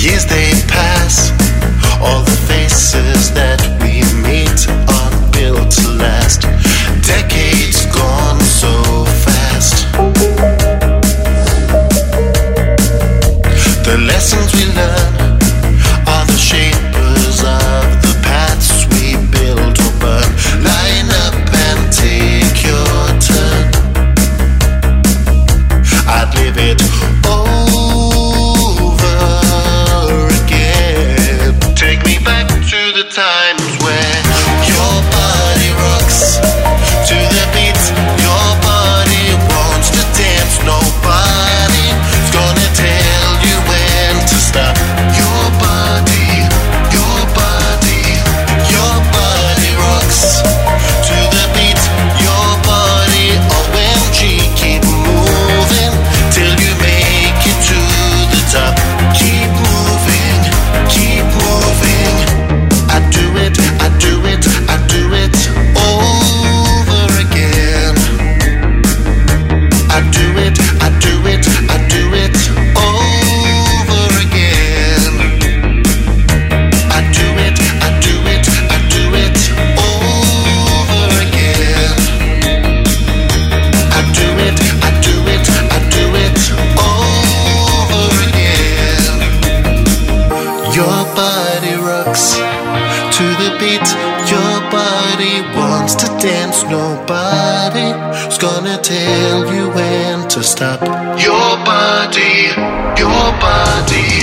Years they pass, all the faces that we meet aren't built to last. Decades gone so fast. The lessons we learn are the shapers of the paths we build or burn. Line up and take your turn. I'd live it over again. Take me back to the times where your body rocks to the beat. Your body wants to dance. Nobody's gonna tell you when to stop. Your body, your body, your body rocks to the beat. Your body, OMG, keep moving till you make it to the top. Keep moving, keep moving. I do it, I do it, I do it over again. I do it, I do it, I do it over again. I do it, I do it, I do it over again. I do it, I do it, I do it over again. Your body rocks to the beat. Your body wants to dance. Nobody's gonna tell you when to stop. Your body, your body.